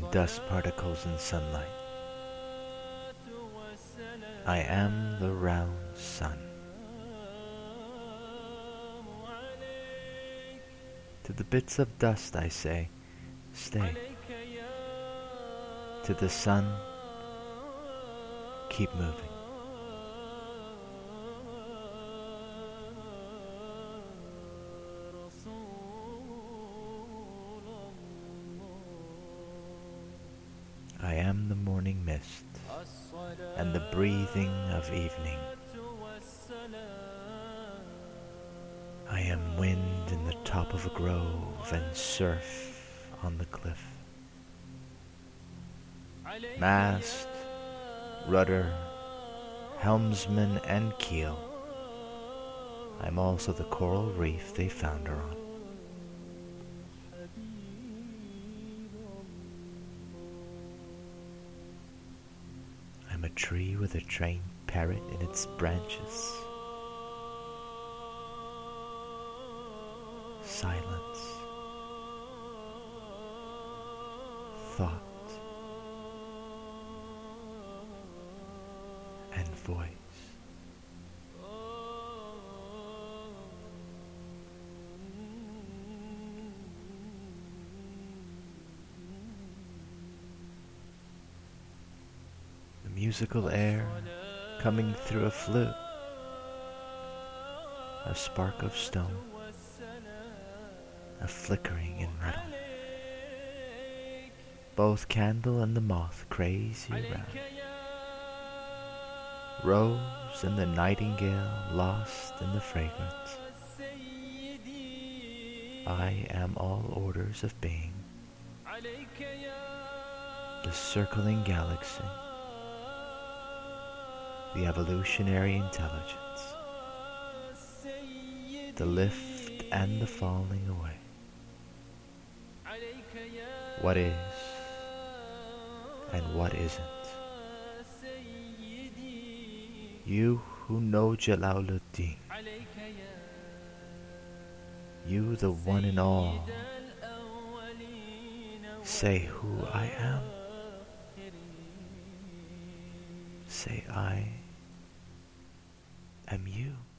dust particles in sunlight. I am the round sun. To the bits of dust I say, stay. To the sun, keep moving. I am the morning mist and the breathing of evening. I am wind in the top of a grove and surf on the cliff. Mast, rudder, helmsman, and keel. I am also the coral reef they found her on. I'm a tree with a trained parrot in its branches. Silence, thought, and voice. The musical air coming through a flute, a spark of stone, a flickering in metal. Both candle and the moth crazy round. Rose and the nightingale lost in the fragrance. I am all orders of being. The circling galaxy. The evolutionary intelligence. The lift and the falling away. What is and what isn't. You who know Jalaluddin, you the one and all, say who I am. Say I am you.